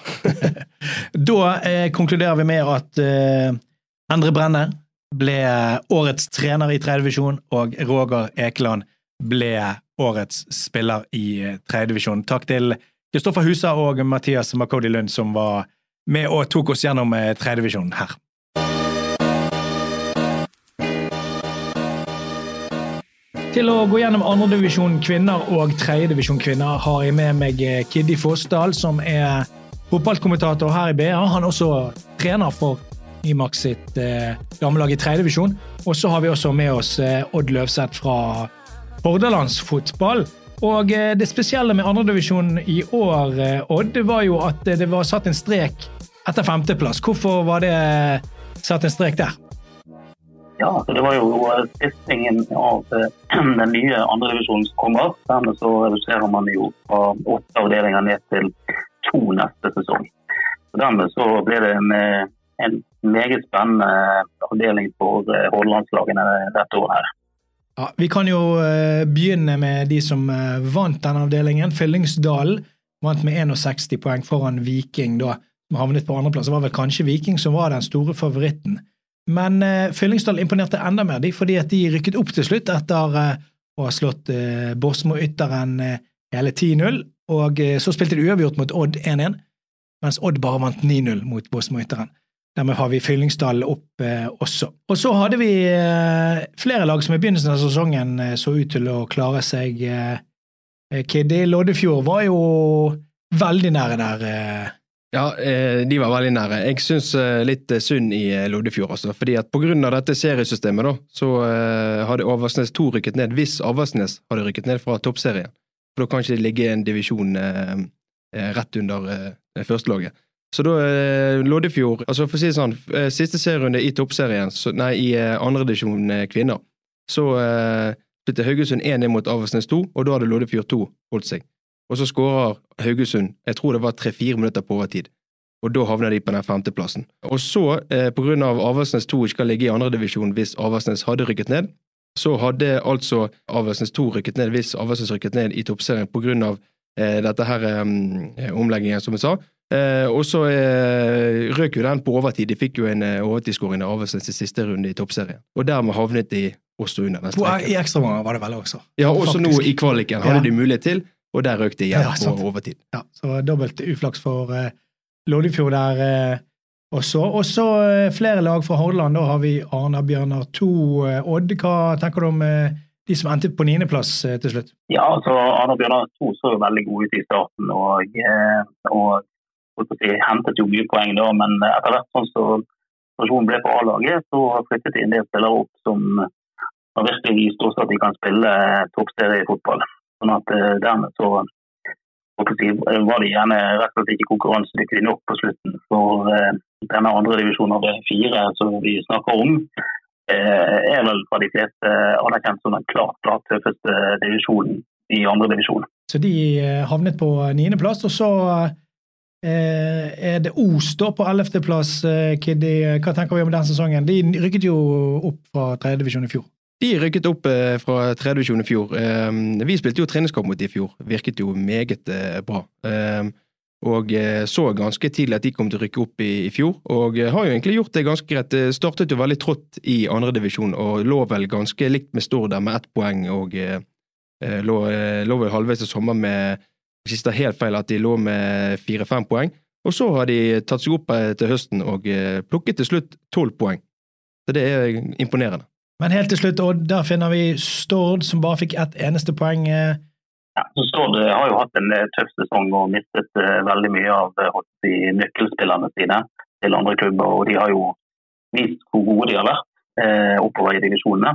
Da eh, konkluderer vi med at eh, Endre Brenne ble årets trener i tredje divisjon, og Roger Eikeland ble årets spiller i tredje divisjon. Takk til Kristoffer Husa og Mathias Makodi Lund, som var med og tok oss gjennom tredje divisjon her. Til å gå gjennom andre divisjon kvinner og tredje divisjon kvinner har jeg med meg Kiddi Fossdal, som er fotballkommentator her i B A. Han er også trener for Nymark sitt eh, damelag i tredje divisjon. Og så har vi også med oss eh, Odd Løvseth fra Hordalands fotball. Og eh, det spesielle med andre divisjon i år, eh, Odd, det var jo at eh, det var satt en strek etter femteplass. Hvorfor var det eh, satt en strek der? Ja, så det var jo stillingen av eh, den nye andre divisjonen som kommer. Dermed så reduserer man jo fra åtte avdelinger ned til to neste sesong. Dermed så ble det en, en meget spennende avdeling for Hordalandslagene dette året her. Ja, vi kan jo uh, begynne med de som uh, vant denne avdelingen. Fyllingsdalen vant med sekstisén poeng foran Viking, da, som havnet på andreplass. Det var vel kanskje Viking som var den store favoritten. Men uh, Fyllingsdalen imponerte enda mer, de, fordi at de rykket opp til slutt etter uh, å ha slått uh, Bosmo Ytteren uh, hele ti null, og uh, så spilte de uavgjort mot Odd én én, mens Odd bare vant ni null mot Bosmo Ytteren. Dermed har vi Fyllingsdalen opp eh, også. Og så hadde vi eh, flere lag som i begynnelsen av sesongen eh, så ut til å klare seg. Eh, Kiddi Loddefjord var jo veldig nære der. Eh. Ja, eh, de var veldig nære. Jeg synes eh, litt synd i eh, Loddefjord, altså, fordi at på grunn av dette seriesystemet da, så eh, hadde Avaldsnes to rykket ned, hvis Avaldsnes hadde rykket ned fra toppserien. For da kan ikke det ligge en divisjon eh, rett under eh, første laget. Så da eh, Loddefjord, altså for å si det sånn, eh, siste serierunde i toppserien, så, nei, i eh, andre divisjon eh, kvinner, så eh, spilte Haugesund én ned mot Avaldsnes to, og da hadde Loddefjord to holdt seg. Og så skårer Haugesund, jeg tror det var tre-fire minutter på overtid, og da havner de på den femteplassen. Og så, eh, på grunn av Avaldsnes to ikke kan ligge i andre divisjon hvis Avaldsnes hadde rykket ned, så hadde altså Avaldsnes to rykket ned hvis Avaldsnes rykket ned i toppserien på grunn av eh, dette her eh, omleggingen, som jeg sa. Eh, og så eh, røk jo den på overtid. De fikk jo en eh, overtidsskåring av Avaldsnes i siste runde i toppserien. Og dermed havnet de også under den streken. I ekstraomganger var det vel også. Ja, også faktisk. Nå i kvaliken hadde ja. de mulighet til, og der røk de igjen ja, på overtid. Ja, så dobbelt uflaks for eh, Loddefjord der eh, også. Og så eh, flere lag fra Hordaland. Da har vi Arna-Bjørnar to. Eh, Odd, hva tenker du om eh, de som endte på niende plass eh, til slutt? Ja, altså Arna-Bjørnar to så veldig gode ut i starten, og, eh, og de hentet jo mye poeng da, men etter hvert sånn så situasjonen ble på A-laget, så flyttet de en del spillere opp som har virkelig vist også at de kan spille toppserie i fotball. Sånn at dermed så var de gjerne rett og slett ikke konkurransedyktige nok på slutten. For denne andre divisjonen av det fire som vi snakker om, er vel fra de fleste anerkjent som den klart, klart tøffeste divisjonen i andre divisjonen. Så de havnet på niende plass, og så Eh, er det Os da på ellevte plass, eh, Kiddi? Hva tenker vi om den sesongen? De rykket jo opp fra tredje divisjon i fjor. De rykket opp eh, fra tredje divisjon i fjor. Eh, vi spilte jo treningskamp mot de i fjor. Virket jo meget eh, bra. Eh, og eh, så ganske tidlig at de kom til å rykke opp i, i fjor, og eh, har jo egentlig gjort det ganske greit. Det startet jo veldig trått i andre divisjon, og lå vel ganske likt med Stord der med ett poeng, og eh, lå, eh, lå vel halvveis til sommer med hvis det er helt feil at de lå med fire-fem poeng, og så har de tatt seg opp til høsten og plukket til slutt tolv poeng. Så det er imponerende. Men helt til slutt, Odd, der finner vi Stord som bare fikk ett eneste poeng. Ja, så Stord har jo hatt en tøff sesong og mistet veldig mye av de nøkkelspillerne sine til andre klubber, og de har jo vist hvor gode de har vært oppover i divisjonene.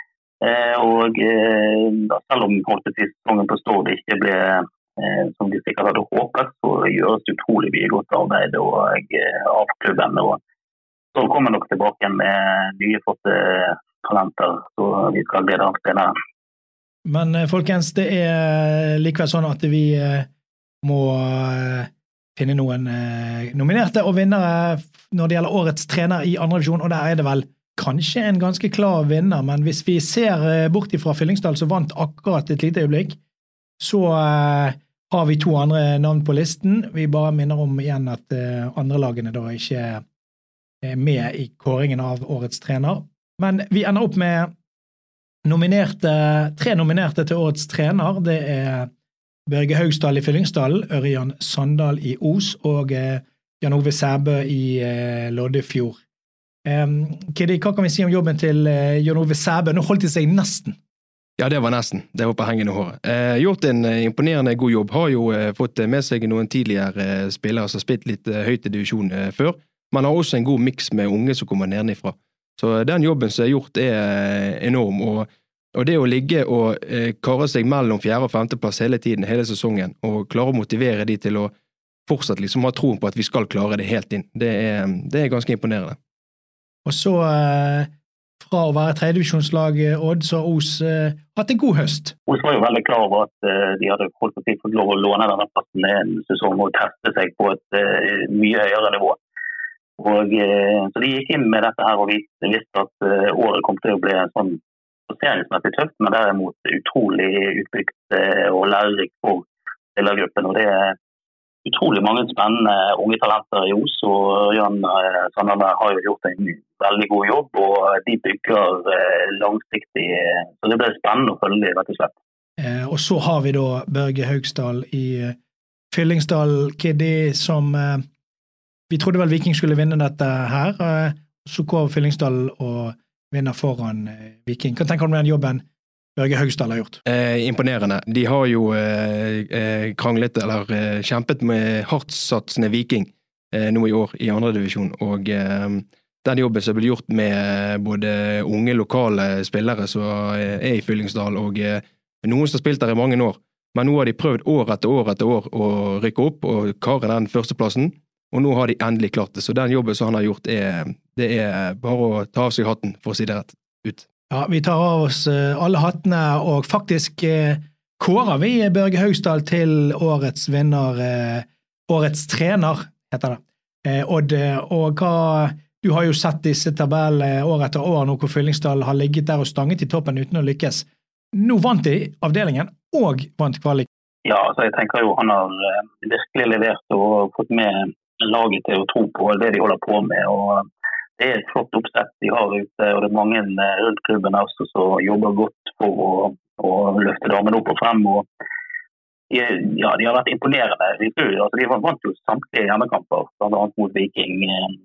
Og selv om sesongen på Stord ikke ble som de sikkert hadde håpet, så gjøres det utrolig mye godt arbeid og, av klubben. Og så kommer nok tilbake med nye flotte talenter, så vi skal glede oss senere. Men folkens, det er likevel sånn at vi må finne noen nominerte og vinnere når det gjelder årets trener i andre divisjon, og der er det vel kanskje en ganske klar vinner, men hvis vi ser bort ifra Fyllingsdal som vant akkurat et lite øyeblikk, så har vi to andre navn på listen. Vi bare minner om igjen at andre lagene da ikke er med i kåringen av årets trener. Men vi ender opp med nominerte, tre nominerte til årets trener. Det er Børge Haugsdal i Fyllingsdal, Ørjan Sandal i Os og Jan Ove Sæbø i Loddefjord. Kiddi, hva kan vi si om jobben til Jan Ove Sæbø? Nå holdt de seg nesten. Ja, det var nesten. Det var på hengende håret. Eh, gjort en imponerende god jobb. Har jo eh, fått med seg noen tidligere eh, spillere som har spilt litt eh, høyt i divisjon eh, før. Man har også en god mix med unge som kommer nedenifra. Så den jobben som er gjort er eh, enorm. Og, og det å ligge og eh, kare seg mellom fjerde og femte plass hele tiden, hele sesongen, og klare å motivere de til å fortsatt liksom ha troen på at vi skal klare det helt inn, det er, det er ganske imponerende. Og så... Eh... fra å være tredjedivisjonslag, Odd, så har Os eh, hatt en god høst. Os var jo veldig klar over at uh, de hadde fått, fått lov å låne denne plassen en sesong og teste seg på et uh, mye høyere nivå. Og, uh, så de gikk inn med dette her og visste, visste at uh, året kom til å bli en sånn posteringsmessig tøft, men derimot utrolig utbygd uh, og lærerikt for spillergruppen. Og det er utrolig mange spennende unge talenter i Os, og Jan uh, Sandane har jo gjort en veldig god jobb, og de bygger uh, langsiktig, så det blir spennende å følge, rett og slett. Eh, og så har vi da Børge Haugsdal i uh, Fyllingsdal Kiddi, som uh, vi trodde vel Viking skulle vinne dette her, uh, så går Fyllingsdal og vinner foran uh, Viking. Hva tenker du om den jobben Børge Haugsdal har gjort? Eh, imponerende. De har jo eh, kranglet, eller eh, kjempet med hardtsatsende Viking eh, nå i år i andre divisjon, og eh, den jobben som ble gjort med både unge lokale spillere som er i Fyllingsdal, og eh, noen som har spilt der i mange år, men nå har de prøvd år etter år etter år å rykke opp og kare den førsteplassen, og nå har de endelig klart det. Så den jobben som han har gjort, er, det er bare å ta av seg hatten, for å si det rett ut. Ja, vi tar av oss alle hattene, og faktisk eh, kårer vi Børge Haugsdal til årets vinner, eh, årets trener, heter det. Eh, Odd, og hva, du har jo sett disse tabellene år etter år nå, hvor Fyllingsdal har ligget der og stanget i toppen uten å lykkes. Nå vant de avdelingen, og vant kvalik. Ja, så jeg tenker jo han har virkelig levert og fått med laget til å tro på det de holder på med, og det er et flott oppsett de har ute, og det er mange rundt klubben også som jobber godt for å, å løfte damen opp og frem. Og de, ja, de har vært imponerende. De, altså, de vant jo samtlige hjemmekamper, blant annet mot Viking,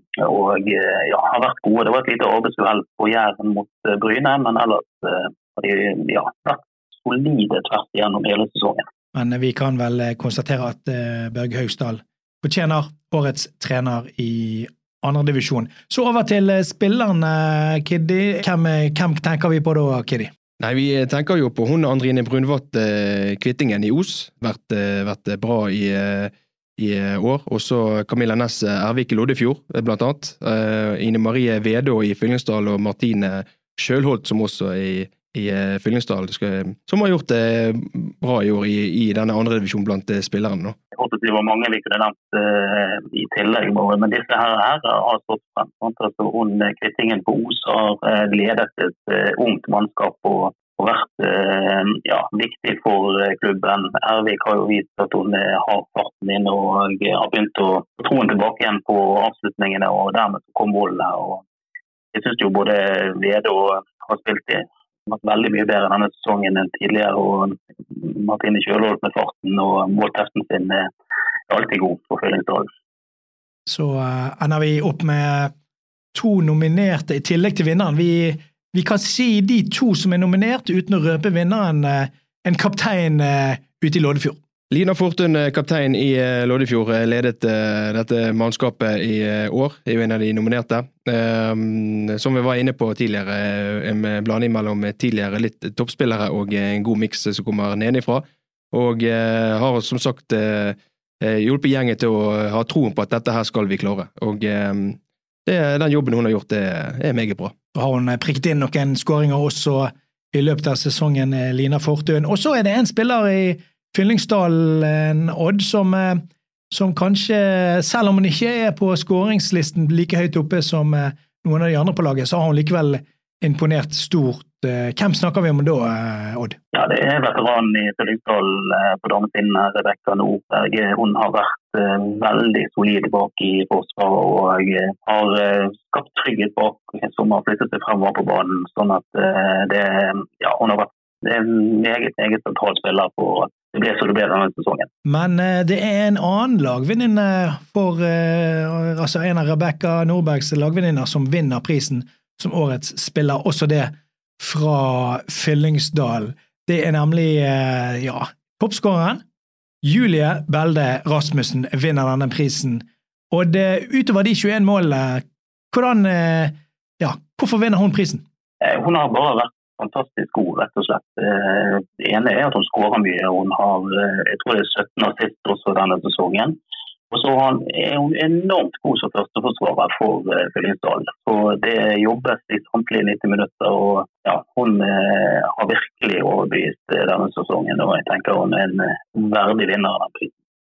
og ja, har vært gode. Det var et lite arbeidsuhell på Jæren mot Bryne, men ellers har de ja, vært solide tvert igjennom hele sesongen. Men vi kan vel konstatere at uh, Børge Haugsdal fortjener årets trener i andre divisjon. Så over til spillerne, Kiddi. Hvem, hvem tenker vi på da, Kiddi? Nei, vi tenker jo på hun Andrine Brunvatt eh, Kvittingen i Os. Vært, eh, vært bra i, eh, i år. Og så Camilla Næss Ervik i Loddefjord, blant annet. Eh, Ine Marie Vedå i Fyllingsdal, og Martine Sjølholt, som også er i, i Fyllingsdal, som har gjort det bra i år i, i denne andre divisjon blant spillerne nå. Jeg håper det var mange vi kunne nevnt uh, i tillegg, men disse her, her har stått frem. Altså, hun Kvittingen på Os har uh, ledet et uh, ungt mannskap og, og vært uh, ja, viktig for uh, klubben. Ervik har jo vist at hun uh, har farten inn og uh, har begynt å tro henne tilbake igjen på avslutningene, og dermed kom målene. Og jeg synes jo både Vedå har spilt i vært veldig mye bedre denne sesongen enn tidligere, og Martine Kjølholt med farten og måltesten sin er alltid god for Fyllingsdal. Så uh, ender vi opp med to nominerte i tillegg til vinneren. Vi, vi kan si de to som er nominert uten å røpe vinneren, uh, en kaptein uh, ute i Loddefjord. Lina Fortun, kaptein i Loddefjord, ledet uh, dette mannskapet i uh, år, er jo en av de nominerte. Um, som vi var inne på tidligere, en blanding mellom tidligere litt toppspillere og en god mix som kommer nedenifra, og uh, har som sagt uh, hjulpet gjengen til å ha troen på at dette her skal vi klare. Og um, det, den jobben hun har gjort, det er meget bra. Så har hun prikket inn noen skåringer også i løpet av sesongen, Lina Fortun. Og så er det en spiller i Fyllingsdal, en Odd, som, som kanskje, selv om hun ikke er på skåringslisten like høyt oppe som noen av de andre på laget, så har hun likevel imponert stort. Hvem snakker vi om da, Odd? Ja, det er veteranen i Fyllingsdal på damesiden, Rebecca Nordberg. Hun har vært veldig solid bak i forsvaret, og har skapt trygghet bak, som har flyttet seg fremover på banen, sånn at det, ja, hun har vært det er en meget, meget sentral spiller på at det ble så det ble denne sesongen. Men uh, det er en annen lagvenninne for uh, altså en av Rebecca Nordbergs lagvenninner som vinner prisen som årets spiller, også det fra Fyllingsdal. Det er nemlig uh, ja, toppskåreren Julie Belde Rasmussen vinner denne prisen, og det, utover de tjueen målene, hvordan, uh, ja, hvorfor vinner hun prisen? Hun har bare vært fantastisk god, rett og slett. Det ene er at hun skårer mye. Hun har, jeg tror det er sytten assist også denne sesongen. Og så han er hun enormt god som førsteforsvarer for uh, Fyllingsdal. Så det jobbes i samtlige nitti minutter, og ja, hun uh, har virkelig overbevist uh, denne sesongen, og jeg tenker hun er en uh, verdig vinner av den prisen.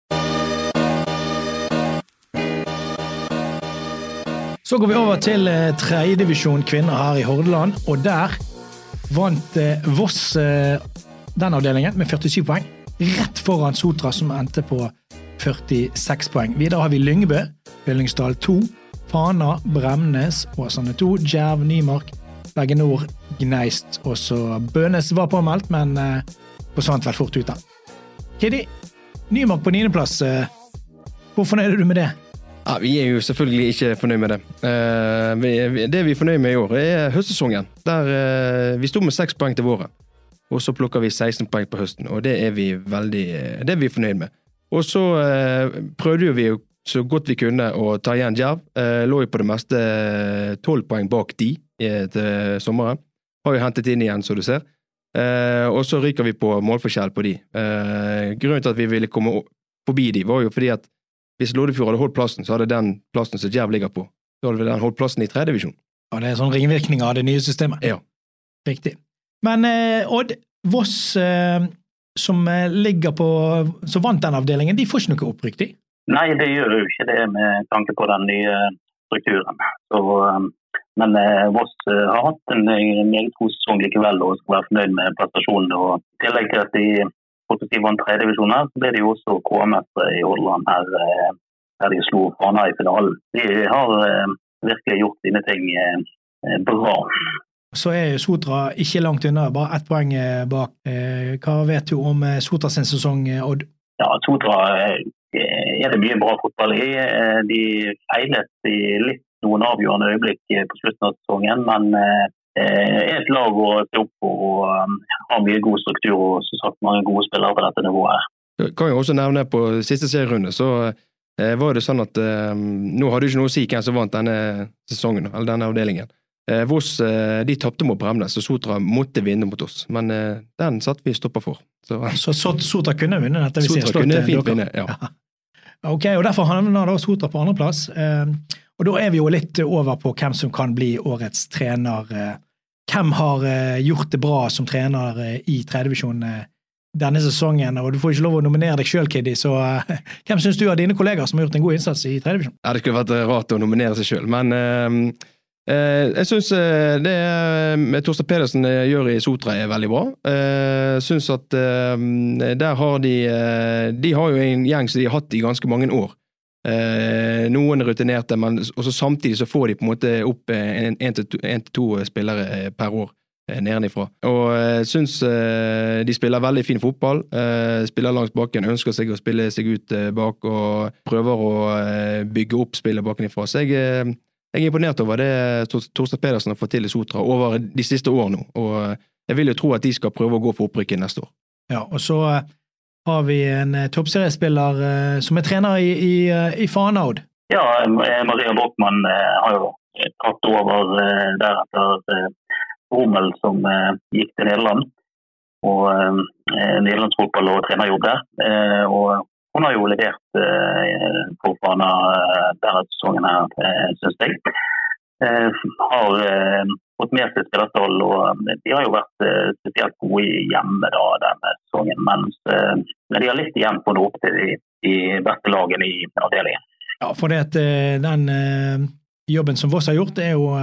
Så går vi over til uh, tredje divisjon kvinner her i Hordaland, og der vant uh, Voss uh, den avdelingen med førtisju poeng, rett foran Sotra som endte på førtiseks poeng. Videre har vi Lyngbø, Fyllingsdal to, Fana, Bremnes, Åsane to, Djerv, Nymark, Bergen Nord, Gneist, og så Bønes var påmeldt, men eh, forsvant vel fort ut da. Kiddi, Nymark på niende plass, eh, hvor fornøyd er du med det? Ja, vi er jo selvfølgelig ikke fornøyd med det. Uh, vi, det vi er fornøyd med i år er høstsesongen, der uh, vi stod med seks poeng til våren, og så plukker vi seksten poeng på høsten, og det er vi veldig, det er vi fornøyd med. Og så eh, prøvde vi jo så godt vi kunne å ta igjen Djerv. Eh, lå jo på det meste tolv poeng bak de til sommeren. Har jo hentet inn igjen, så du ser. Eh, og så ryker vi på målforskjell på de. Eh, grunnen til at vi ville komme forbi de var jo fordi at hvis Loddefjord hadde holdt plassen, så hadde den plassen som Djerv ligger på. Så hadde den holdt plassen i tredje divisjon. Ja, det er sånn ringvirkning av det nye systemet. Ja. Riktig. Men eh, Odd, Voss... Eh, som ligger på, så vant den avdelingen, de får ikke noe opprykk, de? Nei, det gjør jo ikke det med tanke på den nye strukturen. Så, men Voss har hatt en meget god sesong likevel, og skal være fornøyd med prestasjonen. Og i tillegg til at de faktisk vant tredje divisjon her, så ble de jo også K-mestre i Hordaland her, der de slo Fana i finalen. De har virkelig gjort dine ting bra. Så er Sotra ikke langt unna, bare ett poeng bak. Hva vet du om Sotra sin sesong, Odd? Ja, Sotra er det mye bra fotball i. De feilet i litt noen avgjørende øyeblikk på slutten av sesongen, men er et lag å se opp på og har mye god struktur og så sagt mange gode spillere på dette nivået. Jeg kan jo også nevne på siste serierunde, så var det sånn at nå hadde du ikke noe å si hvem som vant denne sesongen, eller denne avdelingen. Voss, de tappte mot Bremnes, så Sotra måtte vinne mot oss, men den satt vi stopper for. Så, så Sotra kunne vinne dette? Sotra kunne fint vinne, ja. Ok, og derfor havner da Sotra på andre plass, og da er vi jo litt over på hvem som kan bli årets trener. Hvem har gjort det bra som trener i tredje divisjon denne sesongen, og du får ikke lov å nominere deg selv, Kiddi, så hvem synes du av dine kolleger som har gjort en god innsats i tredje divisjon? Ja, det skulle vært rart å nominere seg selv, men... Uh... Uh, jeg synes uh, det uh, Torstein Pedersen uh, gjør i Sotra er veldig bra. Jeg uh, synes at uh, der har de uh, de har jo en gjeng som de har hatt i ganske mange år. Uh, noen er rutinerte, men også samtidig så får de på en måte opp en, en, til, to, en til to spillere per år uh, nedenifra. Og jeg uh, synes uh, de spiller veldig fin fotball, uh, spiller langs bakken, ønsker seg å spille seg ut uh, bak og prøver å uh, bygge opp spillet bakenifra. Så jeg uh, Jeg er imponert over det Torstein Pedersen har fått til i Sotra over de siste år nå, og jeg vil jo tro at de skal prøve å gå for opprykket neste år. Ja, og så har vi en toppseriespiller som er trener i, i, i Fana, Odd. Ja, Maria Brockmann har jo tatt over deretter Rommel som gikk til Nederland, og Nederlandsfotball og trenerjobb der, og hun har jo levert eh, for Fana denne sesongen her, eh, synes jeg. Eh, har eh, fått med seg spillerstall, og de har jo vært eh, spesielt gode hjemme da, denne sesongen, mens eh, de har litt igjen på å nå opp til de, de beste lagene i avdelingen. Ja, for det at eh, den eh, jobben som Voss har gjort er jo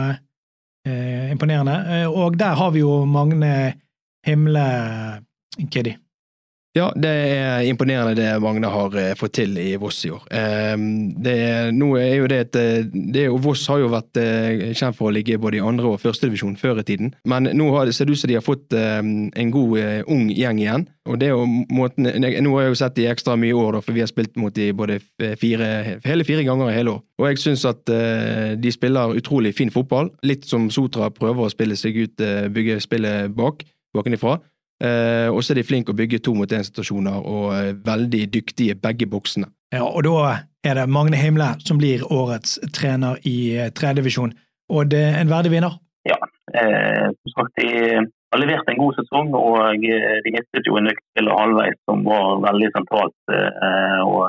eh, imponerende, og der har vi jo Magne Himle, Kiddi. Ja, det er imponerende det Magne har fått til i Voss i år. Det er, nå er jo det et, det er jo, Voss har jo vært kjent for å ligge både i andre og første divisjon før i tiden, men nå har det sett ut som de har fått en god ung gjeng igjen, og det er jo måten, nå har jeg jo sett de ekstra mye år da, for vi har spilt mot de både fire, hele fire ganger i hele år, og jeg synes at de spiller utrolig fin fotball, litt som Sotra prøver å spille seg ut, bygge spillet bak, bakenifra. Uh, og så er de flinke å bygge to mot en situasjoner og uh, veldig dyktige begge boksene. Ja, og da er det Magne Himle som blir årets trener i uh, tredje divisjon, og det er en verdig vinner. Ja, eh, som sagt, de har levert en god sesong, og de mistet jo en nøkkelspiller halvveis som var veldig sentralt, eh, og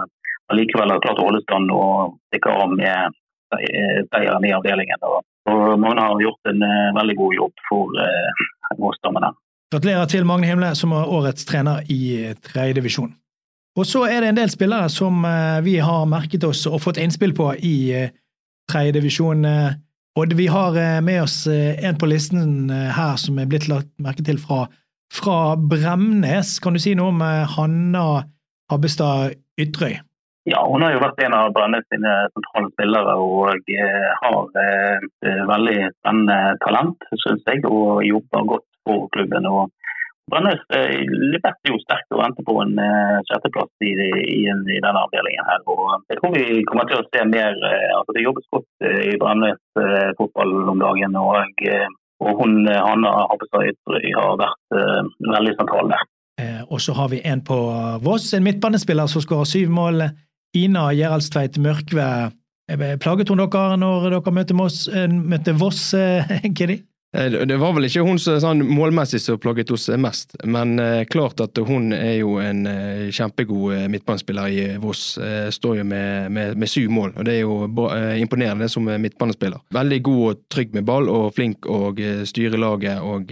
likevel har klart å holde stand og stikke av med seieren i avdelingen. Og Magne har gjort en veldig god jobb for Voss-dammene. Gratulerer til Magne Himle som er årets trener i tredje divisjon. Og så er det en del spillere som vi har merket oss og fått innspill på i tredje divisjon. Og vi har med oss en på listen her som er blitt lagt merke til fra, fra Bremnes. Kan du si noe om Hanna Habbestad Ytrøy? Ja, hun har jo vært en av Bremnes sine sentrale spillere og har et veldig spennende talent, synes jeg, og jobber godt for klubben. Og Bremnes leverte jo sterkt og venter på en sjetteplass i, i, i denne avdelingen her. Og jeg tror vi kommer til å se mer, altså det jobbes godt i Bremnes fotball om dagen, og, og hun, Hanna Habbestad Ytrøy, har vært uh, veldig sentral der. Eh, og så har vi en på Voss, en midtbanespiller som skårer syv mål, Ina Geraldstveit Mørkve. Plaget hun dere når dere møtte, Moss, møtte Voss, Kedi? Det var vel ikke hun som sånn, målmessig som plaget oss mest, men eh, klart at hun er jo en eh, kjempegod midtbanespiller i Voss, eh, står jo med, med, med syv mål, og det er jo bra, eh, imponerende som midtbanespiller. Veldig god og trygg med ball, og flink og eh, styre laget, og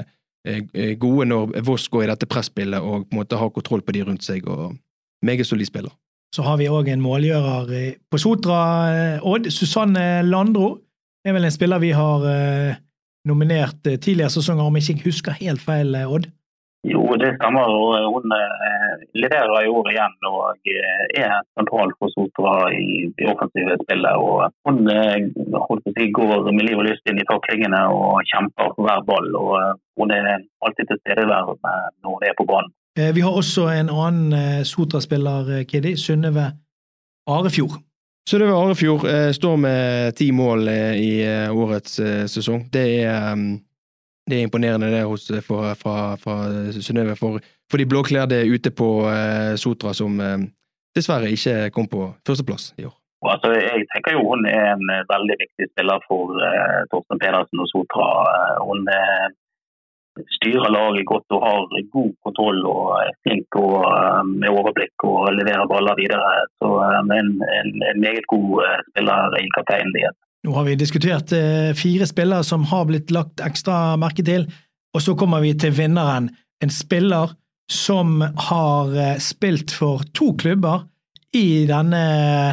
eh, gode når Voss går i dette presspillet, og på en måte har kontroll på de rundt seg, og meget solid spiller. Så har vi også en målgjører på Sotra, Odd, Susanne Landro, er vel en spiller vi har eh, nominert tidligere sesonger, om jeg ikke husker helt feil, Odd? Jo, det stemmer, og hun eh, leverer i år igjen, og er sentral for Sotra i det offensive spillet, og hun eh, holdt på å si, går med liv og lyst inn i taklingene og kjemper for hver ball, og hun er alltid til stede der når det er på banen. Eh, vi har også en annen eh, Sotra-spiller, Kedi, Synnøve Arefjord. Synnøve Arefjord eh, står med ti mål eh, i eh, årets eh, sesong. Det er, um, det er imponerende det hos, for, fra, fra Synnøve for, for de blåklærde ute på eh, Sotra som eh, dessverre ikke kom på førsteplass i år. Altså, jeg tenker jo hun er en veldig viktig spiller for eh, Torsten Pedersen og Sotra. Hun eh, styrer laget godt og har god kontroll og er flink og, med overblikk og leverer baller videre. Så en, en, en meget god spiller i kapteinen din. Nå har vi diskutert fire spillere som har blitt lagt ekstra merke til, og så kommer vi til vinneren. En spiller som har spilt for to klubber i denne,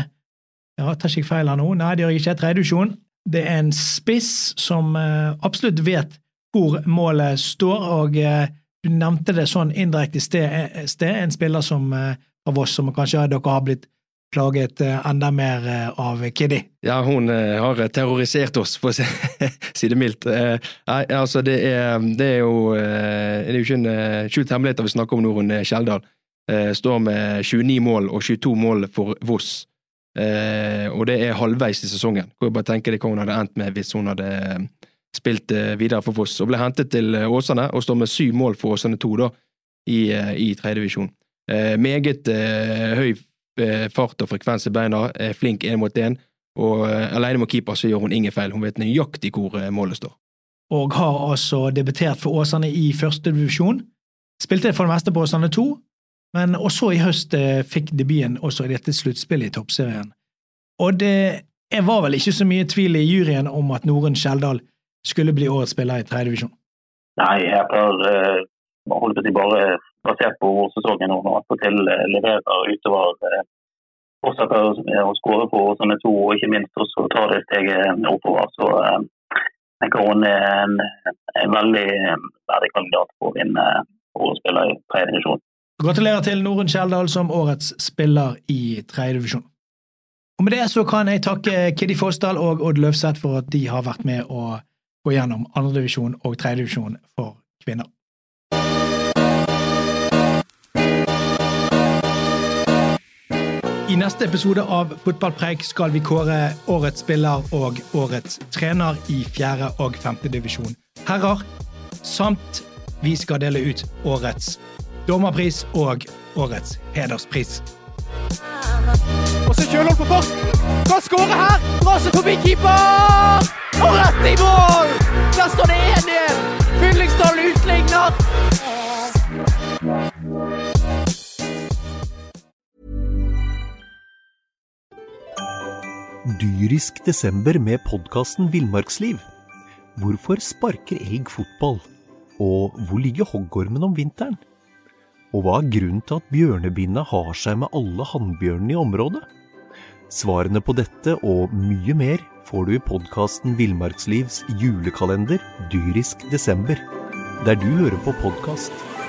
ja, tar ikke feil her nå, nei, det gjør ikke tredje divisjon. Det er en spiss som absolutt vet hvor målet står, og eh, du nevnte det sånn indirekte sted, sted, en spiller som eh, av oss, som kanskje dere har blitt plaget eh, enda mer eh, av Kedi. Ja, hun eh, har terrorisert oss, for å si, si det mildt. Eh, nei, altså det er, det er jo eh, det er jo ikke en eh, skjult hemmelighet vi snakker om Norun Kjeldal. Eh, står med tjueni mål og tjueto mål for Voss, eh, og det er halvveis i sesongen. Kan jeg bare tenke det hva hun hadde endt med hvis hun hadde spilt videre for Voss, og ble hentet til Åsane, og står med syv mål for Åsane to da, i, i tredje divisjon. Eh, meget eh, høy eh, fart og frekvens i beina, er flink en mot en, og eh, alene med keeper så gjør hun ingen feil, hun vet nøyaktig hvor eh, målet står. Og har altså debutert for Åsane i første divisjon, spilte for det meste på Åsane to, men også i høst eh, fikk debuten også i dette sluttspillet i toppserien. Og det var vel ikke så mye tvil i juryen om at Norun Kjeldal skulle bli årets spiller i tredje divisjon? Nei, jeg har uh, holdt på å si bare basert på årssesongen og at til uh, leverer utover uh, fortsetter å skåre på sånne to, og ikke minst også ta det steget oppover. Så uh, jeg tenker hun er en, en veldig verdig kandidat for å vinne årets spiller i tredje divisjon. Gratulerer til Norun Kjeldal som årets spiller i tredje divisjon. Og med det så kan jeg takke Kedi Fossdal og Odd Løvseth for at de har vært med å gå gjennom andre divisjon og tredje divisjon for kvinner. I neste episode av Fotballpreik skal vi kåre årets spiller og årets trener i fjerde og femte divisjon herrer, samt vi skal dele ut årets dommerpris og årets hederspris. Og så Kjølholm på farten, kan skåre her, raser forbi keeper, og rett i mål! Der står det en igjen, Fyllingsdal utligner. dyrisk desember med podcasten Villmarksliv. Hvorfor sparker elg fotball? Og hvor ligger hoggormen om vinteren? Og hva er grunnen til at bjørnebinna har seg med alle hannbjørnene i området? Svarene på dette og mye mer får du i podcasten Villmarkslivs julekalender dyrisk desember, der du hører på podcast.